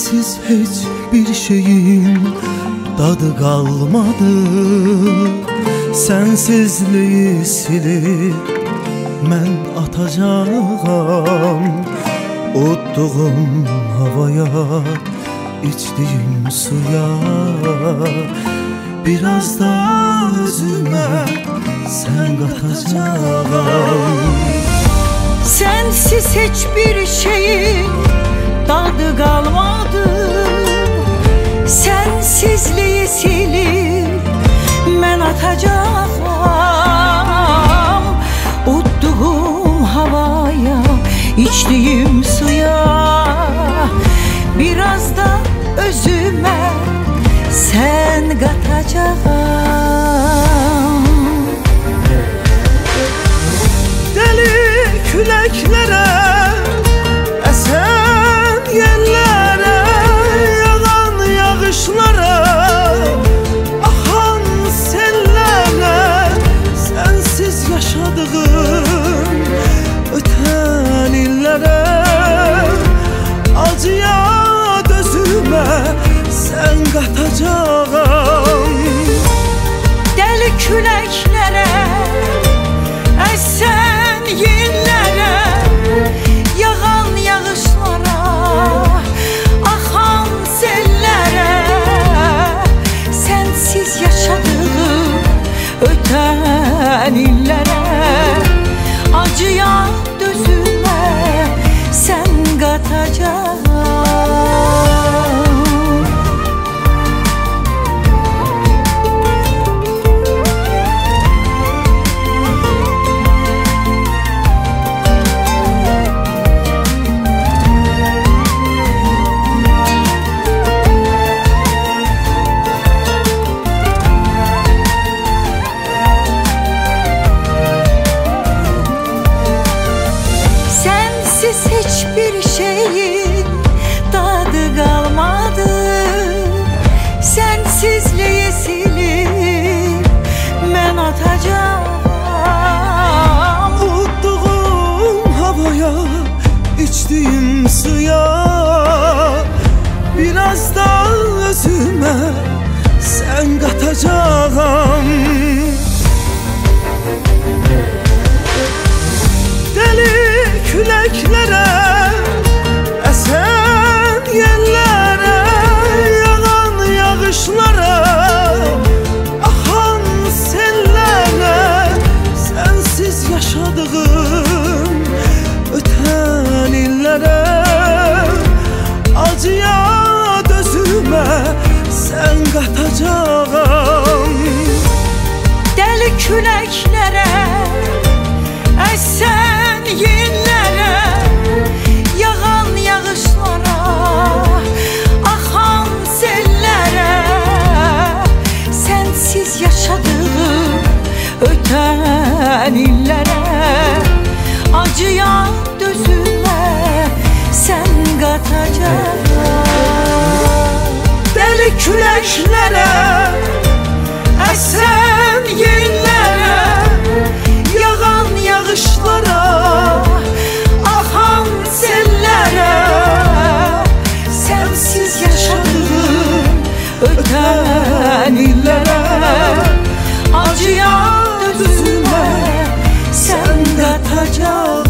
Sensiz hiçbir şeyin tadı kalmadı. Sensizliği silip mən atacağım Utduğum havaya, içtiğim suya. Biraz da özüme sen katacağım. Sensiz hiçbir şeyin tadı kalmadı. Sensizliği silip mən atacağım Utduğum havaya, içtiğim suya. Biraz da özüme sen katacağım. Deli küleklere, esen yerlere, yağan yağışlara, ahan sellere, sensiz yaşadığım öten illere, acıya dözüme sen katacağım. Deli küleklere, esen yerlere, yağan yağışlara, akan sellere, sensiz yaşadığım öten illere, acıya dözüme sen katacağım. Hiçbir şeyin tadı kalmadı. Sensizliği silip mən atacağım Utduğum havaya, içtiğim suya. Biraz da özüme sen katacağım. Deli küleklere, esen yerlere, yağan yağışlara, ahan sellere, sensiz yaşadığım öten illere, acıya dözüme sen katacağım. Deli küleklere, esen yerlere, yağan yağışlara, akan sellere, sensiz yaşadığım öten illere, acıya dözüme sen katacağım. Deli küleklere, esen yerlere, yağan yağışlara, akan sellere, sensiz yaşadığım öten illere, acıya dözüme sen katacağım.